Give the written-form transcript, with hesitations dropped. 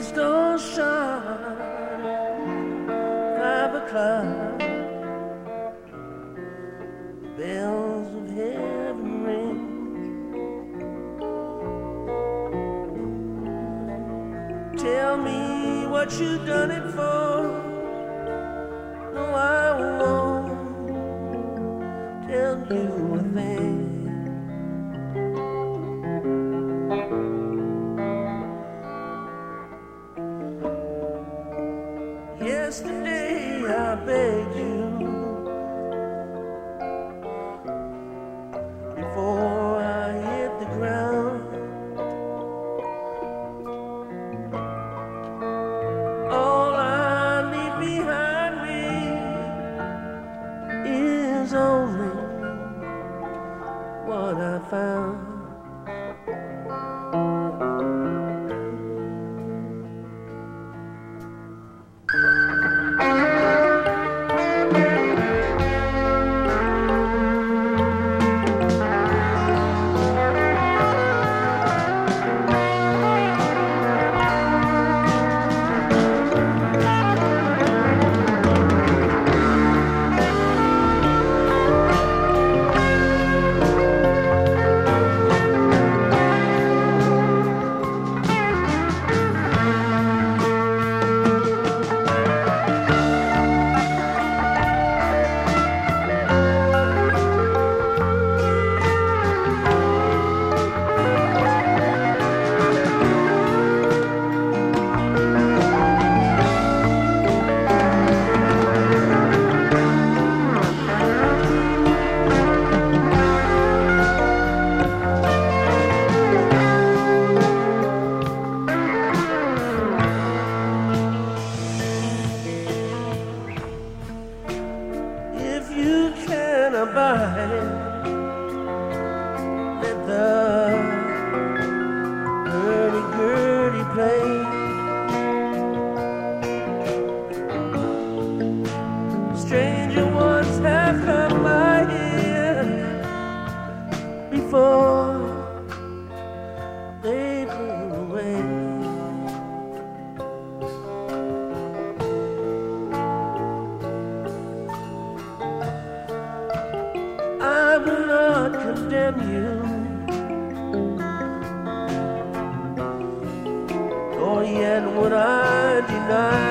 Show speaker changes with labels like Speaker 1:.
Speaker 1: stars shine, 5 o'clock, bells of heaven ring. Tell me what you done it for. No, I won't tell you a thing. Yesterday I begged you before I hit the ground. All I leave behind me is only what I found. Let the hurdy-gurdy play. Stranger ones have come by here before they flew away. I will not condemn you, nor yet would I deny